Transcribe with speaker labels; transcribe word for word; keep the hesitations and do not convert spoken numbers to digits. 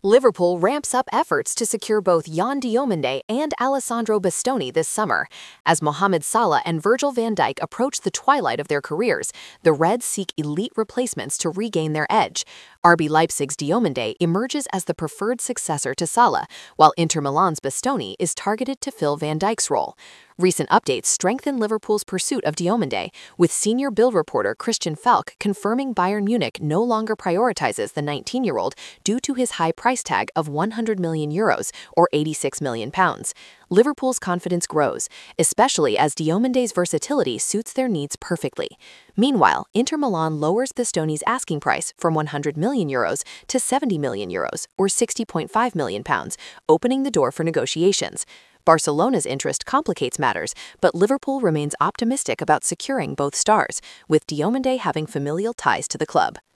Speaker 1: Liverpool ramps up efforts to secure both Jan Diomande and Alessandro Bastoni this summer. As Mohamed Salah and Virgil van Dijk approach the twilight of their careers, the Reds seek elite replacements to regain their edge. R B Leipzig's Diomande emerges as the preferred successor to Salah, while Inter Milan's Bastoni is targeted to fill Van Dijk's role. Recent updates strengthen Liverpool's pursuit of Diomande, with senior Bild reporter Christian Falk confirming Bayern Munich no longer prioritizes the nineteen-year-old due to his high price tag of one hundred million euros or eighty-six million pounds. Liverpool's confidence grows, especially as Diomande's versatility suits their needs perfectly. Meanwhile, Inter Milan lowers Bastoni's asking price from one hundred million euros to seventy million euros or sixty point five million pounds, opening the door for negotiations. Barcelona's interest complicates matters, but Liverpool remains optimistic about securing both stars, with Diomande having familial ties to the club.